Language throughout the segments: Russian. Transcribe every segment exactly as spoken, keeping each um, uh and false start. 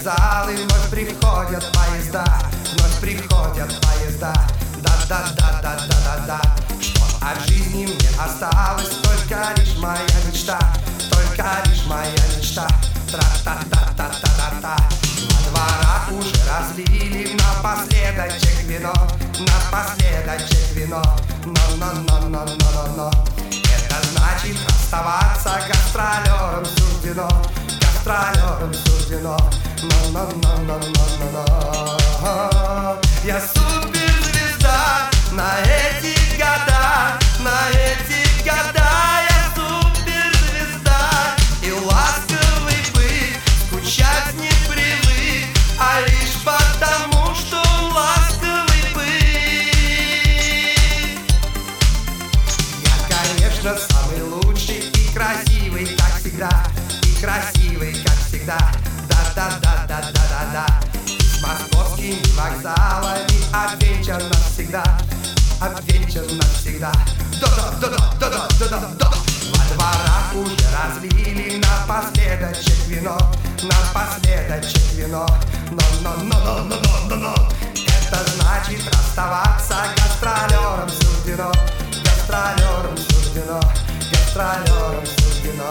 вокзалы, вновь приходят поезда, вновь приходят поезда. Да-да-да-да-да-да-да. Что от жизни мне осталось? Только лишь моя мечта, только лишь моя мечта. Тра-та-та-та-та-та-та. На дворах уже разлили напоследочек вино, напоследочек вино. Но-но-но-но-но-но-но. Это значит расставаться гастролером суждено, гастролером суждено. Но-но-но-но-но-но-но. Я суперзвезда на эти года, на эти года. Я суперзвезда и ласковый бык скучать не привык, а лишь потому, что он ласковый бык. Я, конечно, самый лучший и красивый, как всегда, и красивый, как всегда. Да-да-да-да-да-да-да. С московскими вокзалами обвенчан навсегда, обвенчан навсегда. Да-да-да-да-да-да-да-да. Во дворах уже разлили напоследочек вино, напоследочек вино. Но-но-но-но-но-но-но. Это значит расставаться гастролером суждено, гастролером суждено, гастролером суждено.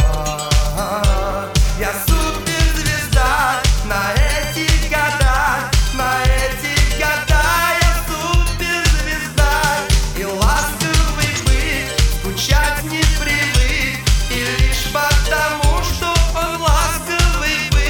Я суперзвезда на эти года, на эти года. Я суперзвезда и ласковый бык скучать не привык, и лишь потому, что он ласковый бык.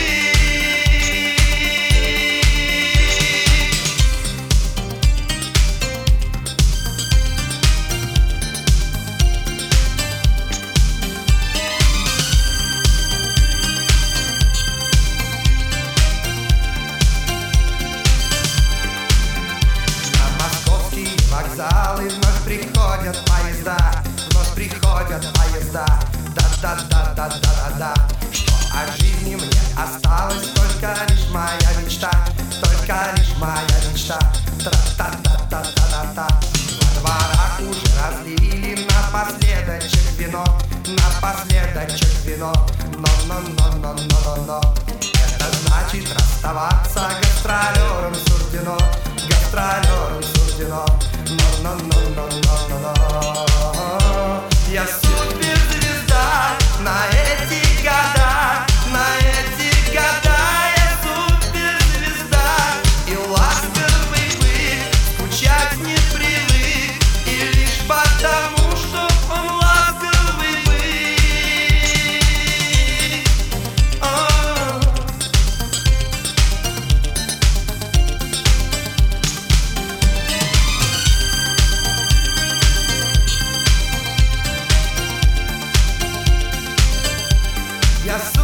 Вокзалы вновь приходят поезда, вновь приходят поезда. Да-да-да-да-да-да-да. Что от жизни мне осталось? Только лишь моя мечта, только лишь моя мечта. Тра-та-та-та-та-та-та. Во дворах уже разлили напоследочек вино, напоследочек вино. Но-но-но-но-но-но-но. Это значит расставаться гастролером суждено, гастролером суждено. Но-но-но-но-но-но-но. Я суперзвезда на эти года, на эти года. Я суперзвезда и ласковый бык скучать не привык, и лишь потому, что он ласковый бык. О-о-о. Я